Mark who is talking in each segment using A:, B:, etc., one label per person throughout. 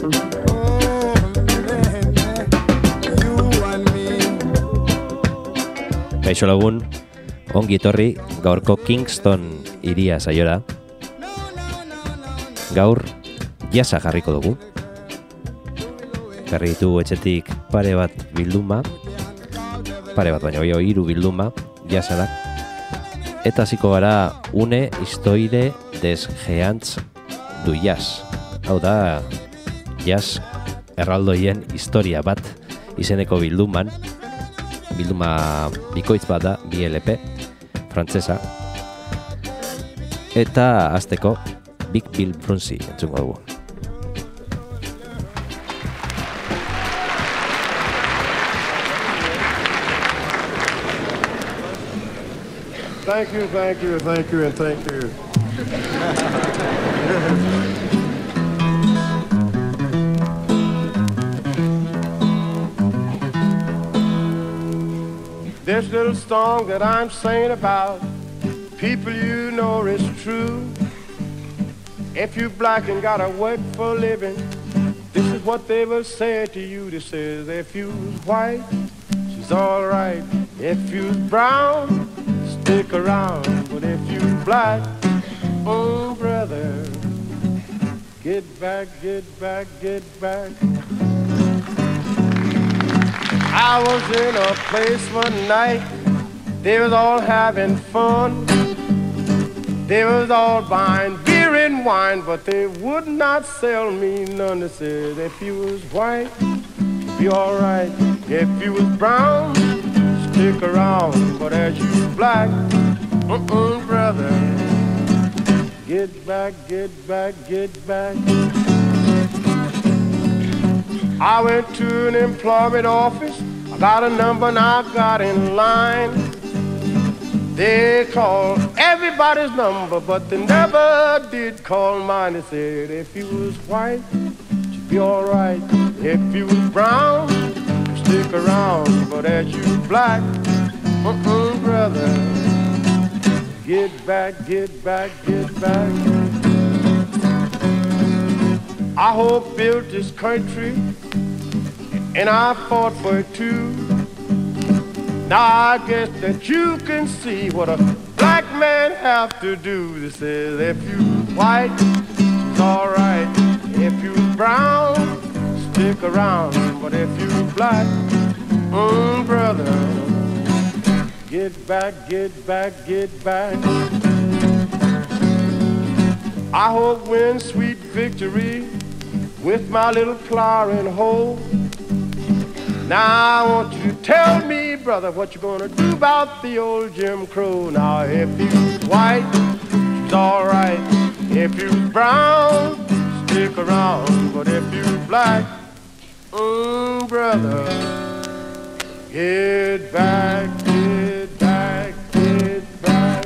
A: Kaixo lagun, ongi etorri gaurko Kingston iria saiora. Gaur jasa jarriko dugu. Jarri ditugu etxetik pare bat bilduma, baina hiru bilduma jasarak. Eta hasiko gara une historie des Geants du Jazz. Hau da, jazz erraldoien historia bat izeneko bilduma bikoitz bat da, BLP, frantzesa. Eta hasteko Big Bill Brunsey entzungo dugu.
B: Thank you, and thank you. This little song that I'm singing about, people you know is true. If you black and gotta work for a living, this is what they will say to you. This is, if you white, she's all right. If you brown, stick around. But if you black, oh brother, get back, get back, get back. I was in a place one night, they was all having fun. They was all buying beer and wine, but they would not sell me none. They said, if you was white, be all right. If you was brown, stick around. But as you black, brother, get back, get back, get back. I went to an employment office, I got a number and I got in line. They called everybody's number, but they never did call mine. They said, if you was white, you'd be all right. If you was brown, stick around. But as you black, brother, get back, get back, get back. I hope built this country, and I fought for it too. Now I guess that you can see what a black man have to do. This is, if you white, it's all right. If you brown, stick around. But if you black, brother, get back, get back, get back. I hope win sweet victory with my little plow and hoe. Now I want you to tell me, brother, what you gonna do about the old Jim Crow. Now if you was white, it's all right. If you was brown, stick around. But if you was black, brother, get back, get back, get back.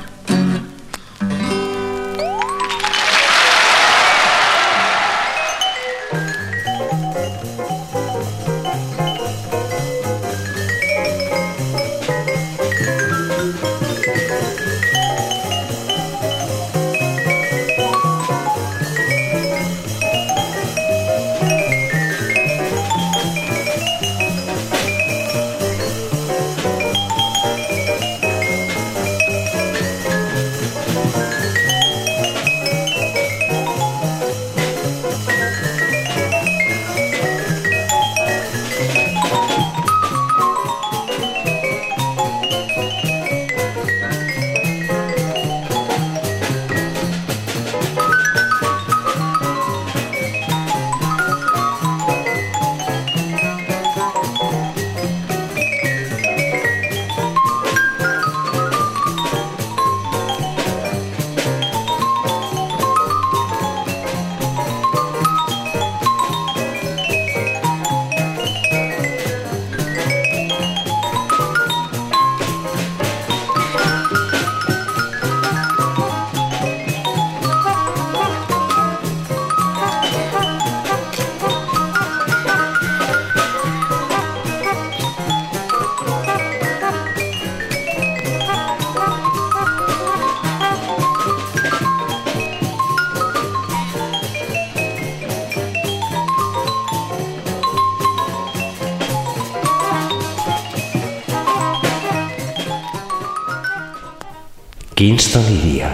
A: Kingston iria.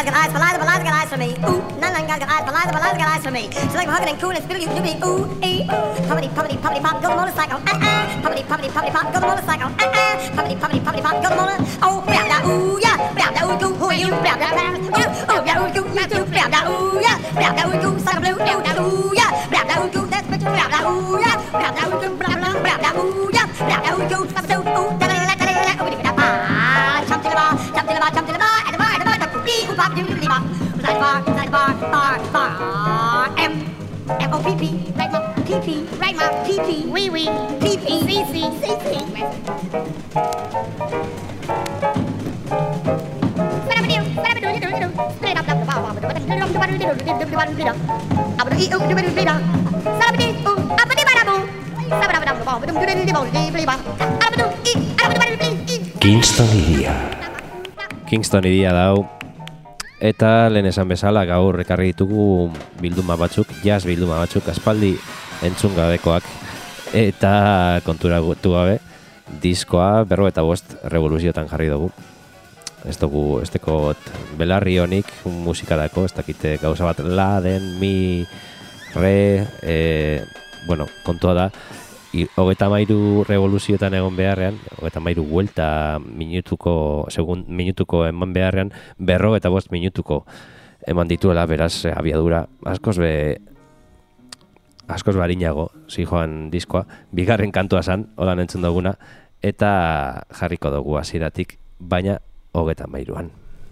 C: guys got eyes for lies, but lies got eyes for me. Ooh, none guys got eyes for lies, but lies got eyes for me. So like I'm hugging and cool and spittle you do me. Ooh, ee, puppity, puppity, puppity, pop, go the motorcycle. Puppity, puppity, puppity, pop, go the motorcycle. Puppity, puppity, puppity, pop, go the motor. Oh, blah, blah, ooh, yeah, blah, blah, ooh, goo, who are you? Blah, blah, blah, oh, blah, ooh, goo, you too. Blah, blah, ooh, yeah, blah, blah, ooh, goo, suck a blue, ooh, yeah, blah, blah, ooh, goo, that's bitch, blah, blah, ooh, yeah, blah, blah, ooh, goo, blah, blah, blah, blah, ooh, yeah, blah, blah, ooh, goo, suck a blue, ooh, da, da, da, da, da, da, ooh, da, da, jump to the bar, jump to the bar, jump to the bar, at the bar, ooh, pop, do, do, do, bop, inside the bar, M-O-P-P, right, ma, P-P, right, ma, P-P, wee-wee, P-P, C-C, C-C,
A: Kingston iria dau. Eta lehen esan bezala gaur ekarri ditugu bilduma batzuk, jazz bilduma batzuk, aspaldi entzun gabekoak. Eta konturatu gabe, diskoa 45 revoluziotan jarri dugu. Ez tekot belarri honik musikarako, ez dakite gauza bat la, den, mi, re, bueno, kontua da, 33 revoluzioetan egon beharrean, 33 vuelta minutuko eman beharrean, 45 minutuko eman dituela, beraz, abiadura askoz barinago, zijoan diskoa, bigarren kantua zan, holan entzun duguna, eta jarriko dugu hasieratik, baina 33an.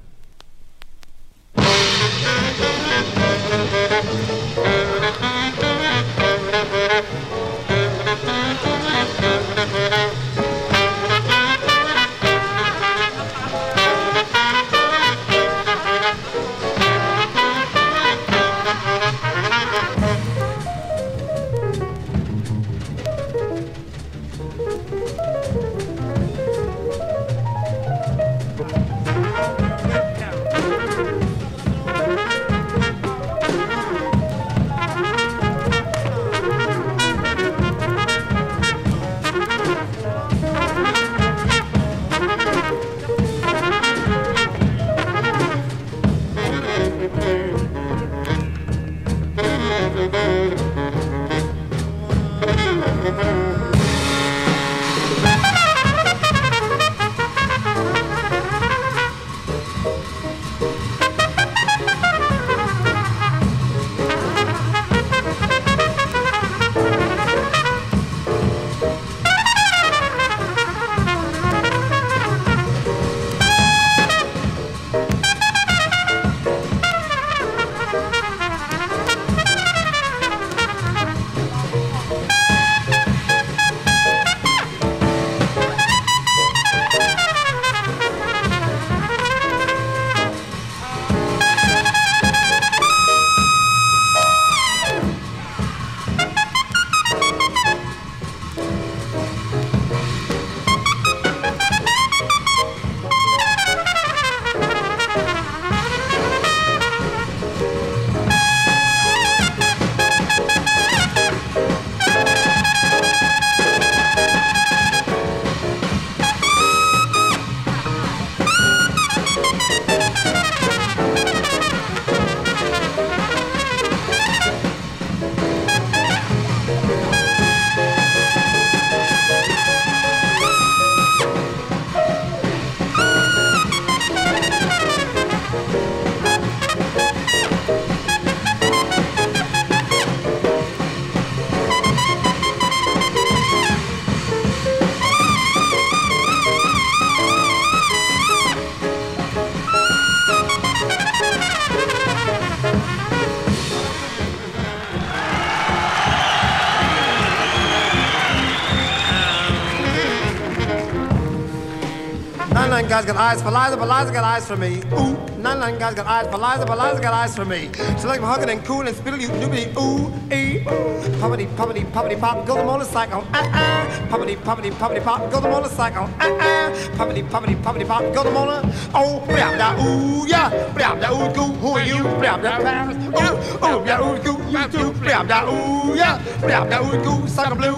B: Nine guys got eyes for Liza, but Liza got eyes for me. Ooh, nine guys got eyes for Liza, but Liza got eyes for me. So like I'm hugging and cool and spittle you do me. Ooh, ee, puppity, puppity, puppity, pop, go the motorcycle. Puppity, puppity, puppity, pop, go the motorcycle. Puppity, puppity, puppity, pop, go the motor. Oh, blah blah, ooh yeah, blah blah, ooh goo, who are you? Blah blah, Paris. Ooh, blah ooh goo, you too. Blah blah, ooh yeah, blah blah, ooh goo, sucker blue.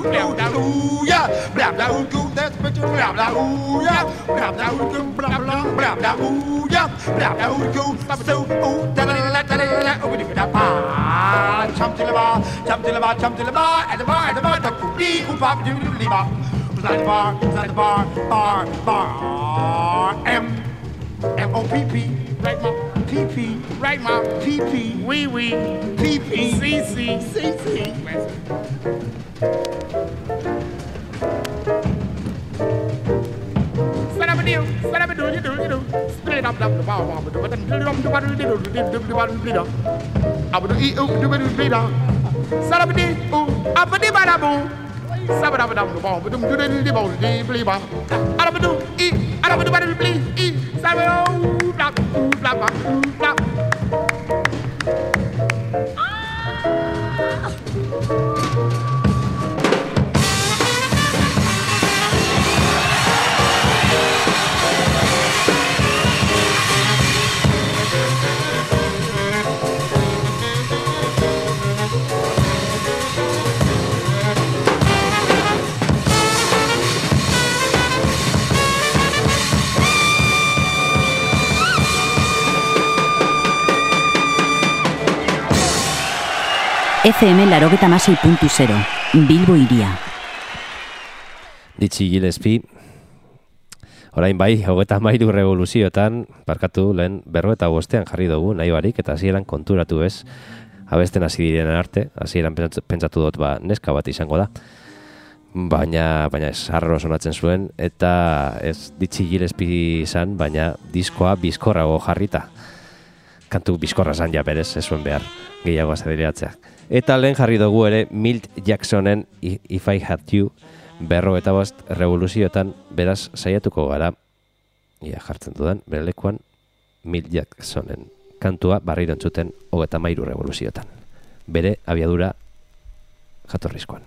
B: Ooh yeah, blah blah, ooh goo, that's bitch. Blah blah, ooh yeah, blah blah, ooh goo, blah blah, blah blah, ooh yeah, blah blah,
D: Jump to the bar, jump to the bar, jump to the bar, at the bar, at the bar, the cookie, who pop, do the bar. Beside the bar, beside the bar, bar, M-O-P-P, right, ma? P-P, right, ma? P-P, wee, P-P, C-C. Split up the bar,
E: FM 96.0 Bilbo iria.
A: Ditzi Gillespie, orain bai, 33 revoluzioetan, barkatu lehen 45 jarri dugu, nahi barik, eta hasieran konturatu ez, abesten hasi direnen arte, hasieran pentsatu dut, neska bat izango da. Baina ez, arro sonatzen zuen, eta ez Ditzi Gillespie izan, baina diskoa bizkorrago jarrita. Kantu bizkorra zan ja berez, ez zuen behar, gehiago azadiriatzeak. Eta lehen jarri dugu ere Milt Jacksonen If I Had You 45 revoluzioetan, beraz saiatuko gara, ia jartzen dudan, bere lekuan Milt Jacksonen kantua barriro entzuten 33 revoluzioetan. Bere abiadura jatorrizkoan.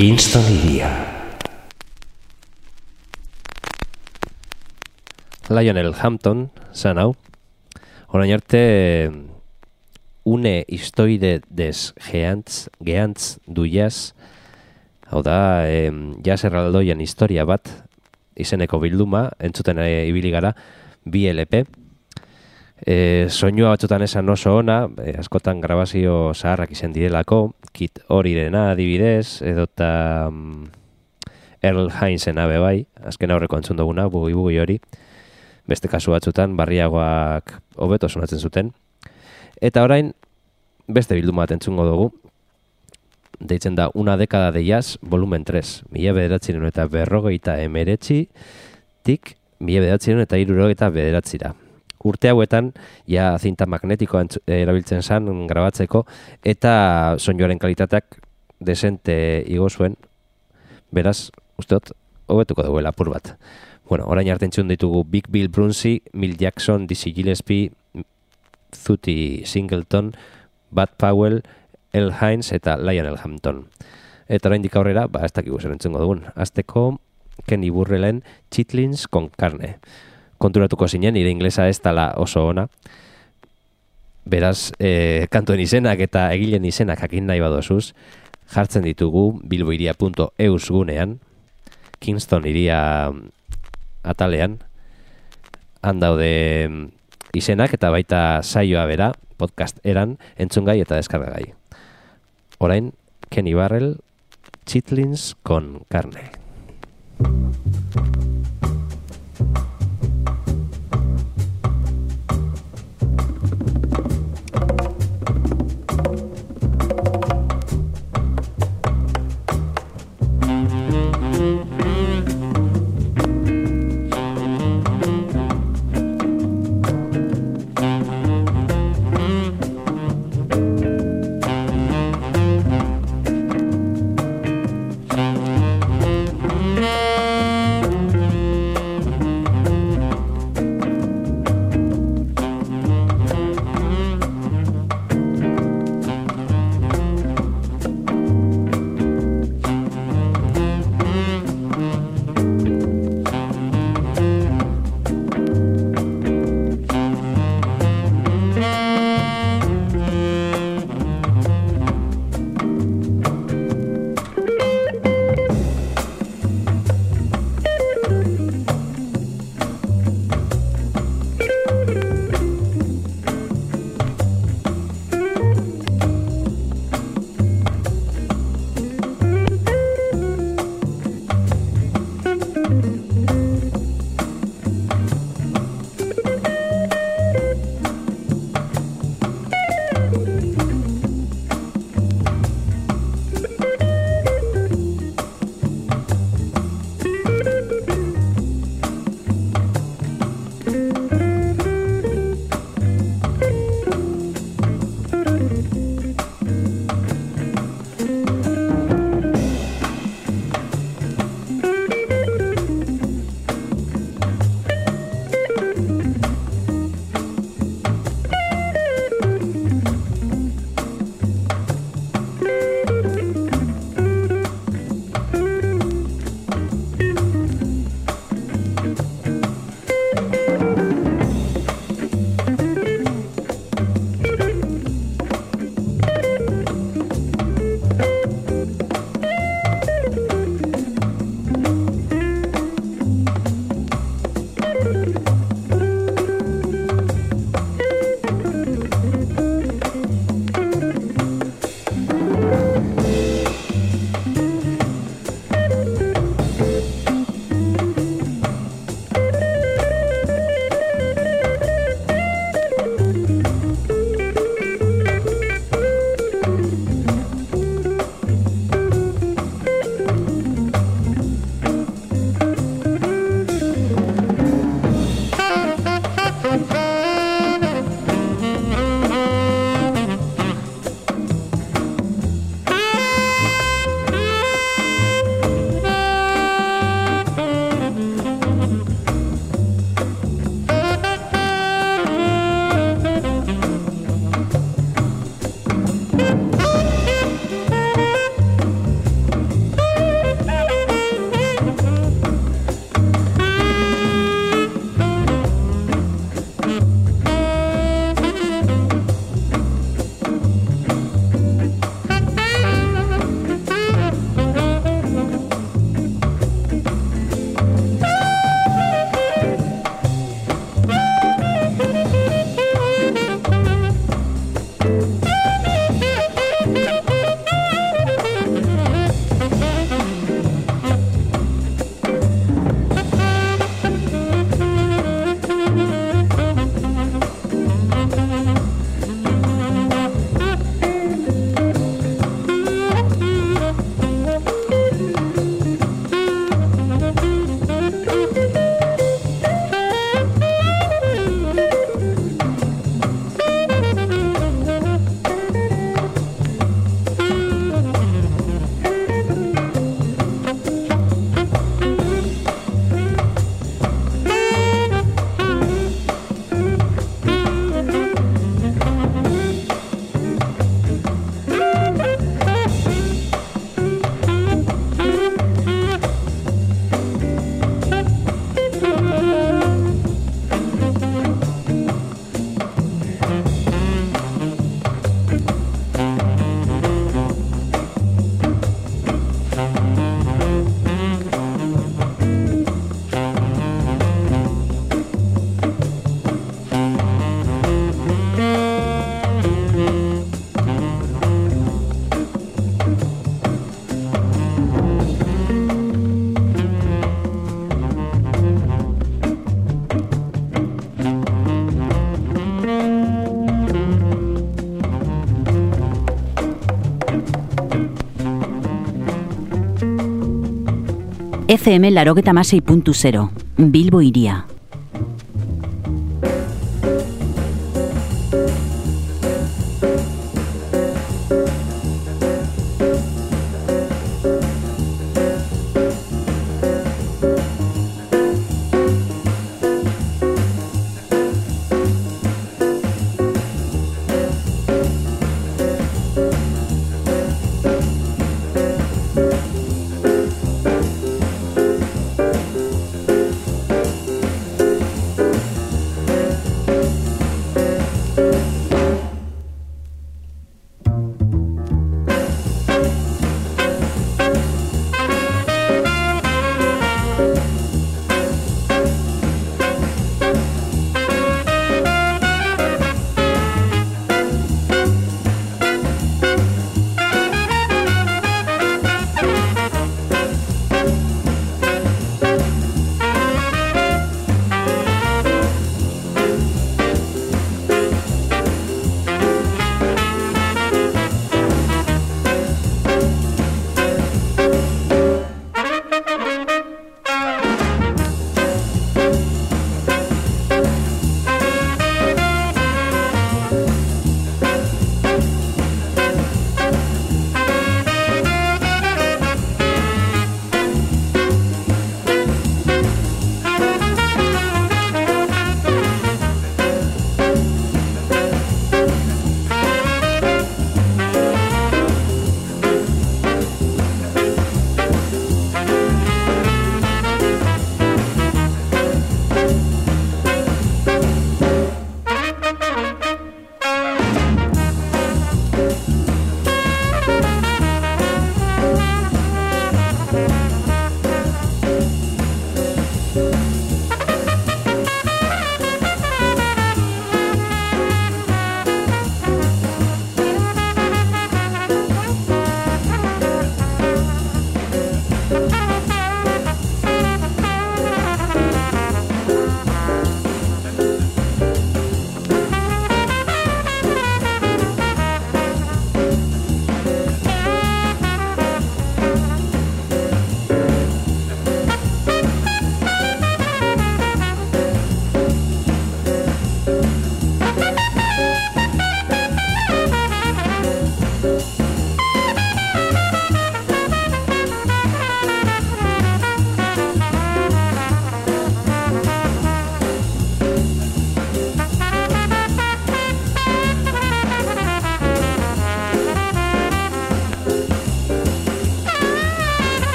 A: Kingston iria. Lionel Hampton, zan hau. Orain arte, une historie des geantz du jazz, hau da, jazz erraldoian historia bat, izeneko bilduma, entzuten ibili gara, 2 LP. Soinua batzutan esan oso ona, askotan grabazio zaharrak izen direlako, Kit Orirena adibidez, edota Earl Hinesena bai, azken aurreko entzun duguna, bugi hori, beste kasu batzutan barriagoak hobeto sonatzen zuten. Eta orain, beste bilduma bat entzungo dugu, deitzen da Una década de jazz, volumen 3, 1949 tik 1969. Urte hauetan, ja zinta magnetikoa erabiltzen zen grabatzeko, eta soinuaren kalitateak desente igo zuen, beraz, usteot, hobetuko dugu apur bat. Bueno, orain arte entzun ditugu Big Bill Brunsey, Milt Jackson, Dizzy Gillespie, Thuty Singleton, Bud Powell, Earl Hines eta Lionel Hampton. Eta oraindik aurrera, ez dakigu zer entzungo dugun. Azteko Kenny Burrellen Chitlins con carne. Konturatuko zinen, nire inglesa ez dela oso ona. Beraz, kantuen izenak eta egilen izenak jakin nahi badozuz, jartzen ditugu bilboiria.eus gunean, Kingston iria atalean, han daude izenak eta baita saioa bera, podcast eran, entzungai eta deskargagai. Orain, Kenny Burrell, Chitlins con carne.
E: FM 96.0, Bilbo Hiria.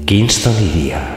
A: Kingston iria.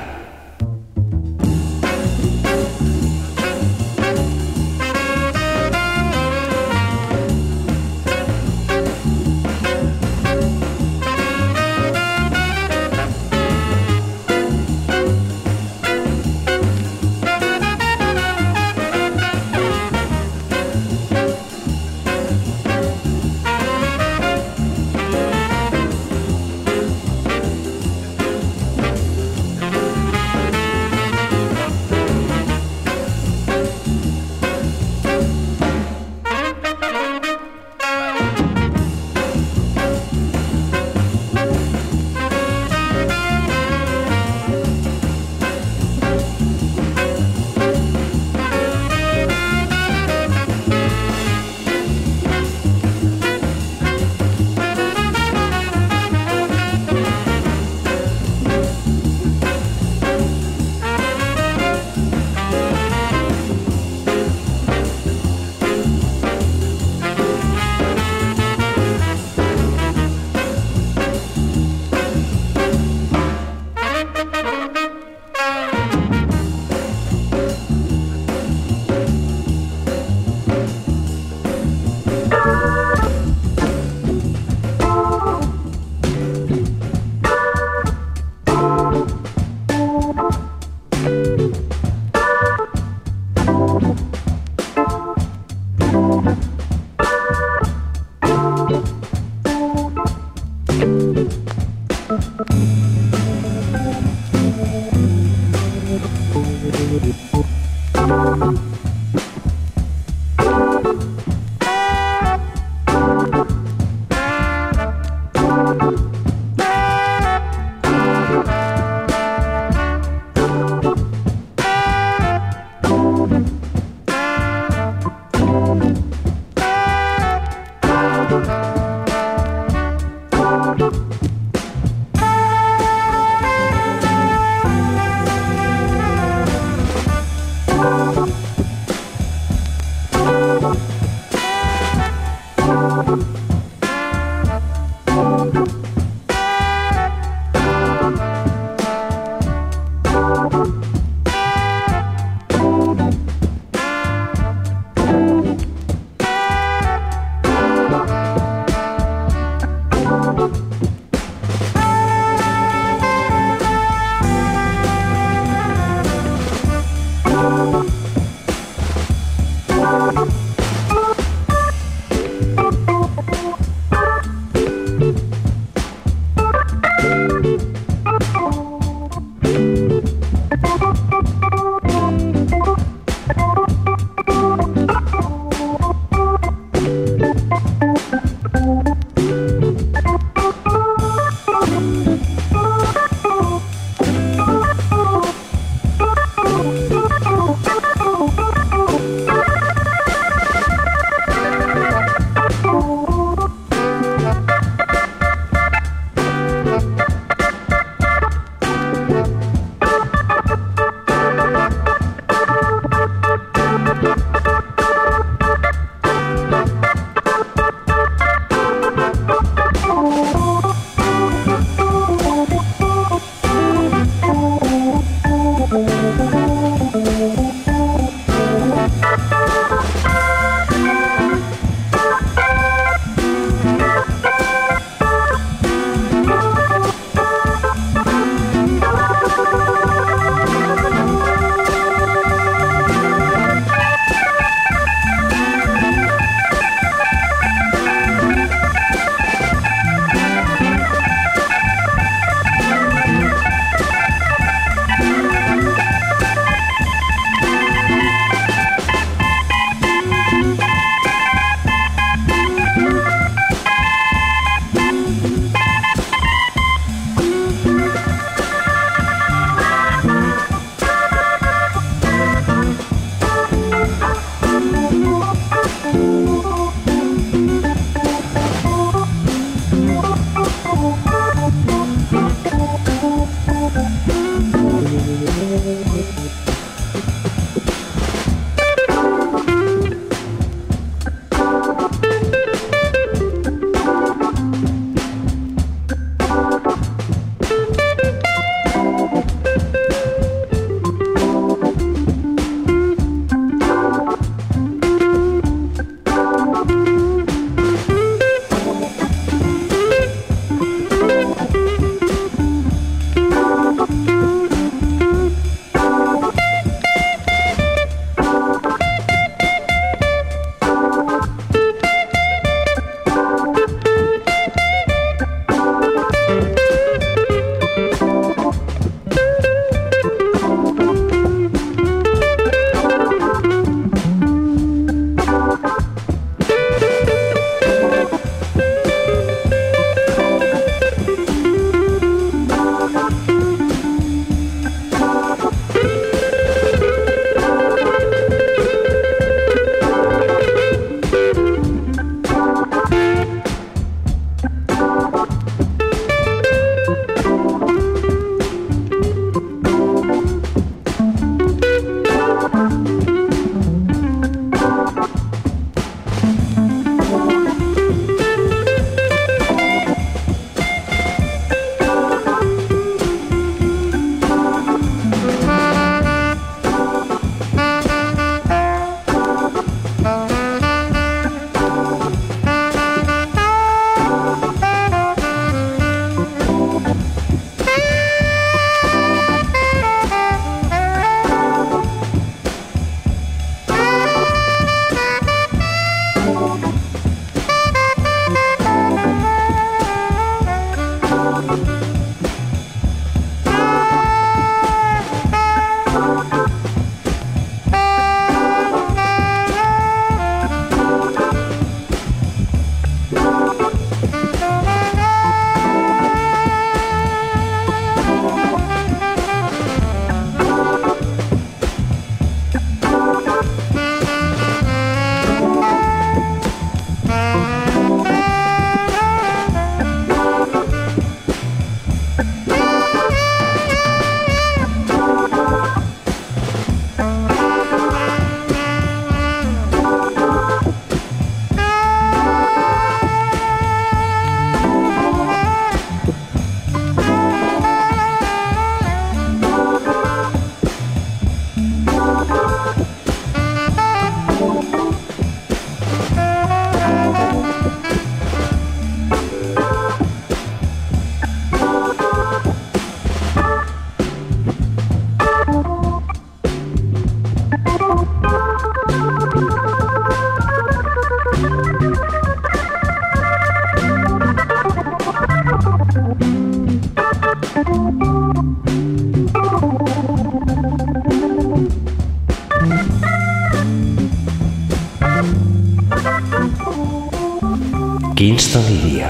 A: Kingston iria.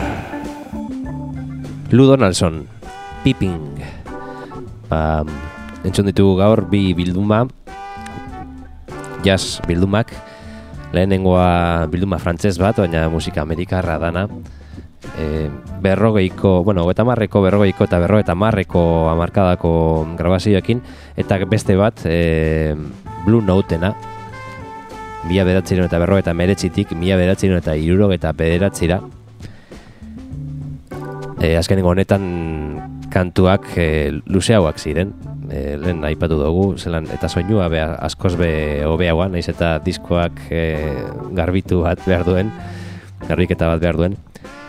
A: Lou Donaldson, Peeping. Entzun ditugu gaur bi bilduma, jazz bildumak, lehenengoa bilduma frantses bat, baina musika amerikarra dana. Berrogeiko eta berrogeita marreko hamarkadako grabazioekin, eta beste bat Blue Notena, 1989tik 1969ra. Azkenengo honetan kantuak luzeagoak ziren, lehen aipatu dugu, zelan eta soinua askoz hobeagoa, naiz eta diskoak garbiketa bat behar duen.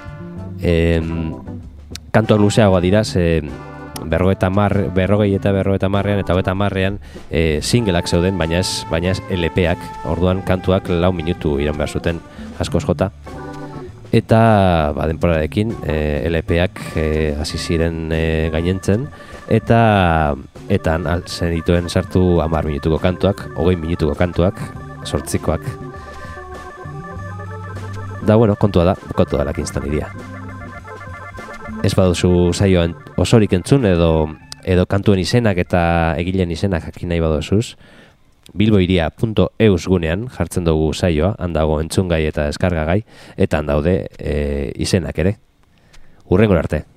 A: Kantuak luzeagoa dira, berrogei eta berrogeita marrean eta hogeita marrean singleak zeuden, baina ez LP-ak, orduan kantuak 4 minutu iran behar zuten askoz jota. Eta denporarekin LP-ak hasi ziren gainentzen, eta zen dituen sartu 10 minutuko kantuak, 20 minutuko kantuak, 8koak. Da, kontua da Kingston iria. Ez baduzu saioa osorik entzun edo kantuen izenak eta egileen izenak jakin nahi baduzuz, bilboiria.eus gunean jartzen dugu saioa, handago entzungai eta deskargagai, eta handaude izenak ere. Hurrengora arte.